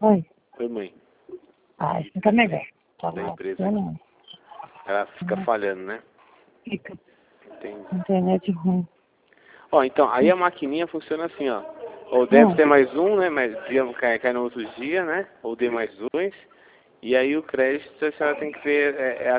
Oi. Oi, mãe. Ah, isso fica melhor. Tá Da bom. empresa. Eu não. Ela fica falhando, né? Fica. Entendi. Internet ruim. Ó, então, aí a maquininha funciona assim, ó. Ou deve ter mais um, né? Mas dia cai no outro dia, né? Ou D mais dois. E aí o crédito a senhora tem que ver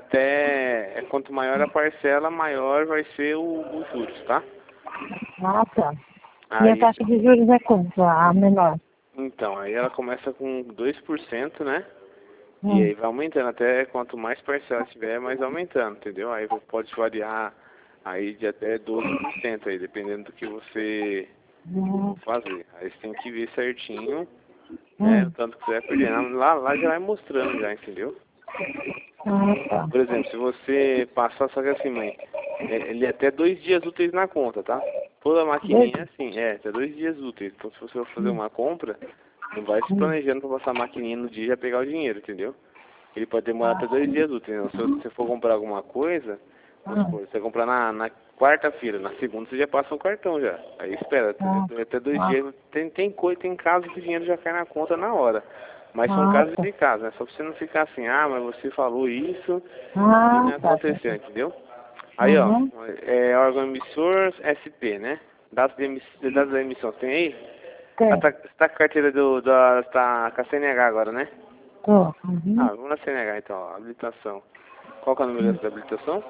quanto maior a parcela, maior vai ser os juros, tá? Ah, tá. E a Aí, taxa de juros é quanto? A menor? então, aí ela começa com 2%, né? E Hum. aí vai aumentando, até quanto mais parcela tiver, mais aumentando, entendeu? Aí pode variar aí de até 12% aí, dependendo do que você Hum. fazer. Aí você tem que ver certinho, né? O Hum. tanto que você vai perder. Lá já vai mostrando já, entendeu? Ah, tá. Por exemplo, se você passar, só que assim, mãe, ele é até 2 dias úteis na conta, tá? Toda maquininha é Dois? assim, até 2 dias úteis. Então se você for fazer Hum. uma compra, não vai se Hum. planejando pra passar a maquininha no dia e já pegar o dinheiro, entendeu? Ele pode demorar até Ah, 2 dias úteis. Então, se você for comprar alguma coisa, vamos ah, supor, você comprar na quarta-feira, na segunda você já passa um cartão já. Aí espera, ah, até dois ah, dias. Tem casos que o dinheiro já cai na conta na hora. Mas são ah, casos tá. de casos, né? Só pra você não ficar assim, ah, mas você falou isso e Ah, não tá, tá, aconteceu, tá. entendeu? Aí, ó, Uhum. órgão emissor SP, né? Dados da emissão, tem aí? Ah, Tem. você tá com a carteira tá com a CNH agora, né? Tô. Uhum. Ah, vamos na CNH então, ó, habilitação. Qual que é o número da habilitação?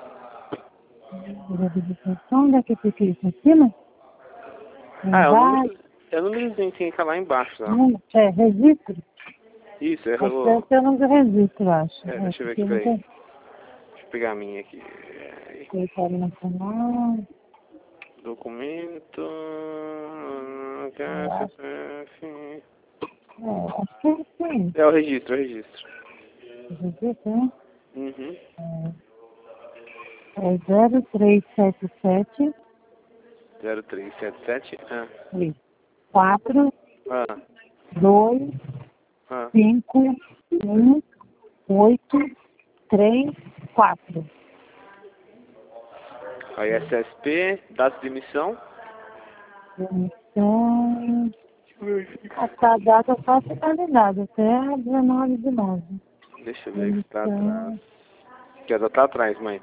Habilitação daqui para aqui em cima? Ah, Embaixo? é o númerozinho que fica lá embaixo, tá? É registro? Isso, Acho que deve ser o nome do registro, eu acho. É, deixa eu ver porque aqui, não peraí. tem Deixa eu pegar a minha aqui. território nacional. Documento, Eu acho, CPF. acho que é sim. É o registro, é o registro. Registro, né? Uhum. É 0377 0377. Ah, 4 ah, 2 ah. 5 1 8 3 4. Aí SSP, data de emissão. Então, essa data só se validada até 19 de 9. Deixa eu ver o que tá atrás. Então, Quer adotar atrás, mãe?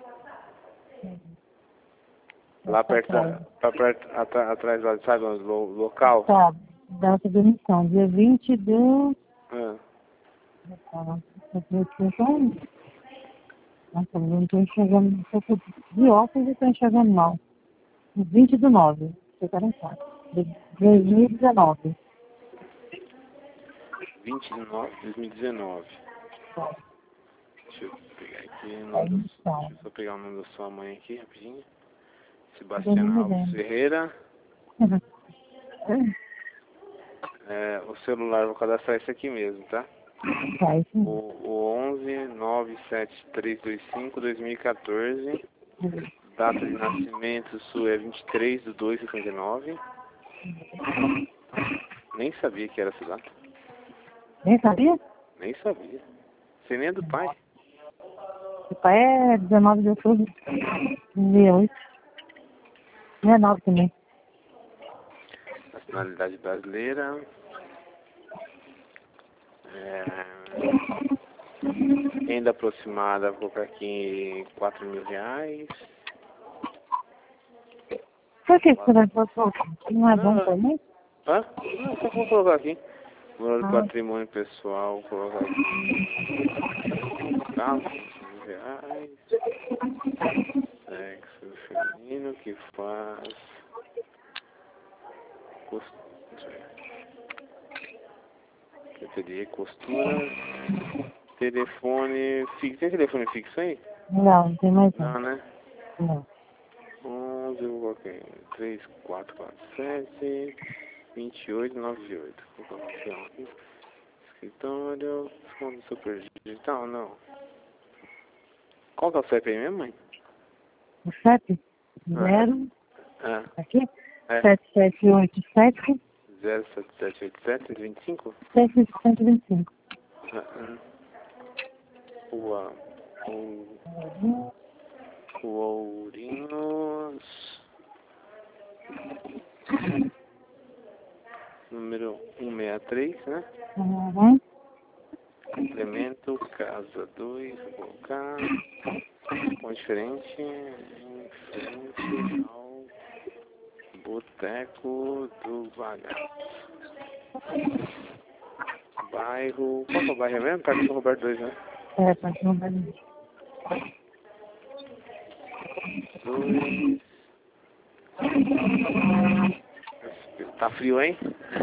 Lá perto, atrás lá, sabe onde? Local? tá, data de emissão, dia 20 de... Ah, Nossa, eu não estou enxergando, um pouco de óculos e estou enxergando mal. 20 de 9, você tá ligado? De 2019. 20 de 9 de 2019. Tá, Deixa eu pegar aqui o a nome emissão. deixa eu só pegar o nome da sua mãe aqui rapidinho. Eu não Sebastiana me Alves lembro. Ferreira. O celular, vou cadastrar esse aqui mesmo, tá? Tá, isso mesmo. O 11 97325 2014. Data de nascimento sua é 23 de 2 de 79. Nem sabia que era essa data. Nem sabia? Nem sabia. Você nem é do pai. O pai é 19 de outubro de 2008. 19 também. Nacionalidade brasileira. Renda aproximada, vou colocar aqui R$ 4.000. Por que você vai colocar? Não é bom Não, também? hã? Não, só vou colocar aqui. Valor do Ah, patrimônio pessoal, vou colocar aqui. Tá? R$ 5.000. Sexo feminino que faz costura. Ateliê, costura. Telefone fixo. Tem telefone fixo aí? não, não tem mais não. Não, né? Não. 11, eu coloquei 3447 2898. Vou colocar aqui. Escritório. Fundo super digital, não. Qual que é o CEP aí mesmo, mãe? O 7, Ah, 0, é. aqui, É. 7787 07787 25? 725. Ah, Rua Ourinhos. número 163, né? Uhum. Complemento, casa 2, vou colocar. Com diferente, em frente ao Boteco do Bagaço. Bairro. Qual que é o bairro mesmo? Parque São Roberto 2, né? É, pode não vai me 2. Tá frio, hein?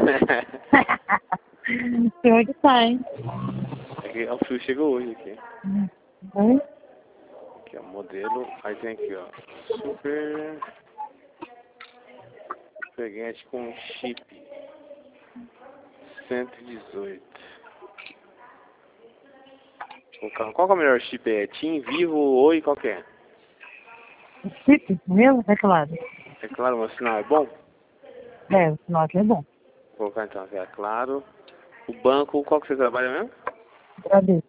Pior que tá, hein? O frio chegou hoje aqui. Oi? Aqui, ó, modelo. Aí tem aqui, ó. Super. Peguete com chip. 118. Qual que é o melhor chip? É TIM, Vivo, Oi, qual que é? O chip meu é claro. É claro, o sinal é bom? É, o sinal aqui é bom. Vou colocar então, é claro. O banco, qual que você trabalha mesmo? Agradeço.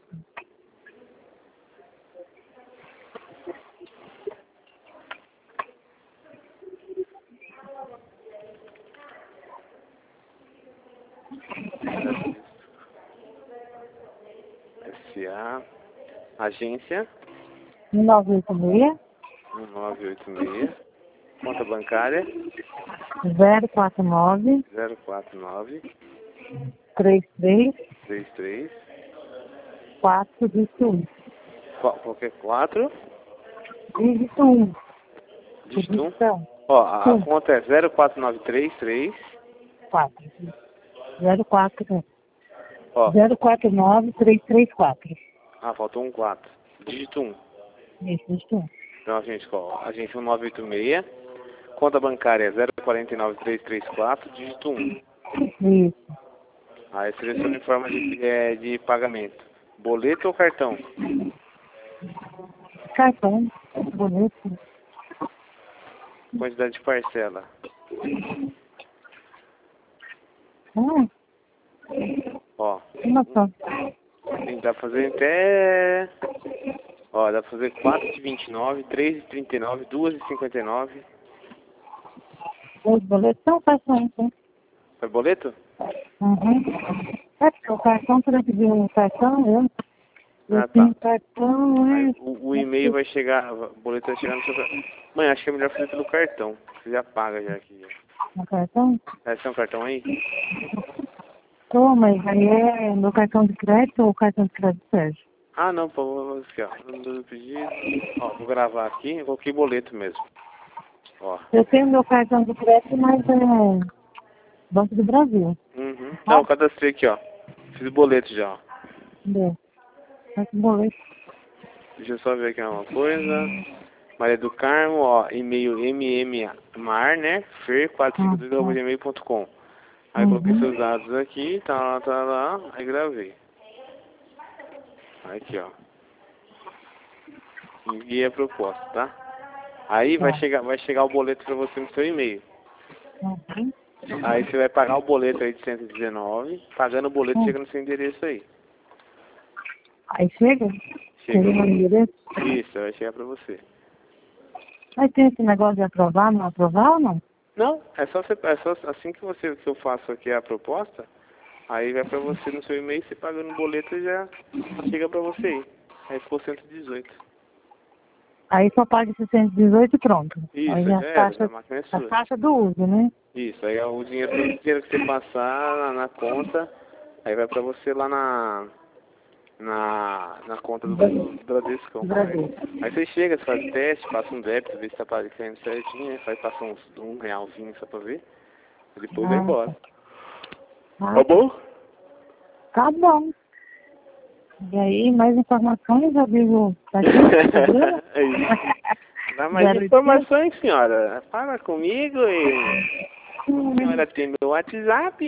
SA. Agência 986 1986. Conta bancária 049 049 33 33. 4 dígito 1. Qualquer 4. Dígito 1. Dígito 1. Digitão. Ó, a conta é 04933. 4. 04. Ó. 049 334. Faltou um 4. Dígito 1. Isso, dígito 1. Então, gente, ó, agência 1986. Conta bancária 049334, dígito 1. Isso. Aí seleciona em forma de pagamento. Boleto ou cartão? Cartão. Bonito. Quantidade de parcela. Ó. Nossa. Dá pra fazer até... Ó, dá pra fazer 4 de 29, 3 de 39, 2 de 59. Os boletos são cartões, né? Foi boleto? Uhum. É porque o cartão, para pedir um cartão, eu tenho cartão, Aí, o e-mail vai chegar, o boleto vai chegar no seu cartão. Mãe, acho que é melhor fazer pelo cartão. Você já paga já aqui. No cartão? Você tem um cartão aí? Tô, mas aí é meu cartão de crédito ou o cartão de crédito serve? Ah, não, pô, vou aqui, ó. Número do pedido. Ó, vou gravar aqui, eu coloquei boleto mesmo. Ó. Eu tenho meu cartão de crédito, mas é Banco do Brasil. Uhum. Não, eu cadastrei aqui, ó. Fiz o boleto já, ó. Entendeu? Mas o boleto. Deixa eu só ver aqui uma coisa. Maria do Carmo, ó, e-mail mmmar, né? fer452@gmail.com. Aí coloquei seus dados aqui, tá lá, aí gravei. Aqui, ó. Enviei a proposta, tá? Aí vai chegar o boleto pra você no seu e-mail. Uhum. Aí você vai pagar o boleto aí de 119, pagando o boleto chega no seu endereço aí. Aí chega? Chega. No endereço? Isso, vai chegar pra você. Mas tem esse negócio de aprovar, não aprovar ou não? Não, é só assim que eu faço aqui a proposta, aí vai pra você no seu e-mail, você pagando o boleto já chega pra você aí. Aí ficou 118. Aí só paga esse 118 e pronto. Isso, Aí a máquina é a sua. taxa do uso, né? Isso, aí o dinheiro, todo o dinheiro que você passar na conta, aí vai pra você lá na conta do Bradesco. Aí você chega, você faz o teste, passa um débito, vê se tá aparecendo certinho, né? Passa um realzinho só pra ver, e depois vai embora. Tá bom? Tá bom. E aí, mais informações, já digo, tá aqui? É isso. Dá mais informações, senhora. Fala comigo e... A senhora tem meu WhatsApp?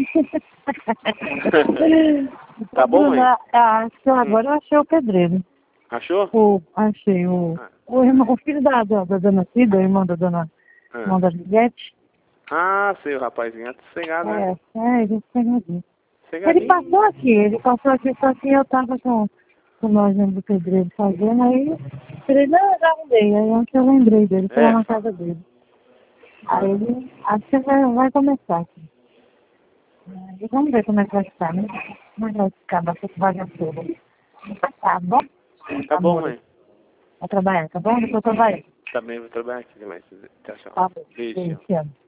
Tá bom, mãe? Agora eu achei o pedreiro. Achou? Achei o filho da dona Cida, o irmão da dona Juliette. Ah, sei, o rapazinho é sossegado, né? Ele é sossegadinho. Ele passou aqui, só que eu tava com nós do pedreiro fazendo, aí falei, não, eu já arrumei. Aí ontem eu lembrei dele, foi lá na casa dele. Aí ele, acho que vai começar aqui. E vamos ver como é que vai ficar, né? Como é que vai ficar bastante vagabundo. Tá bom? Tá bom, mãe. Vai trabalhar, tá bom? Depois eu trabalho. Também vou trabalhar aqui demais. Tchau, Tá tchau. bom. Beijo. Beijo, te amo.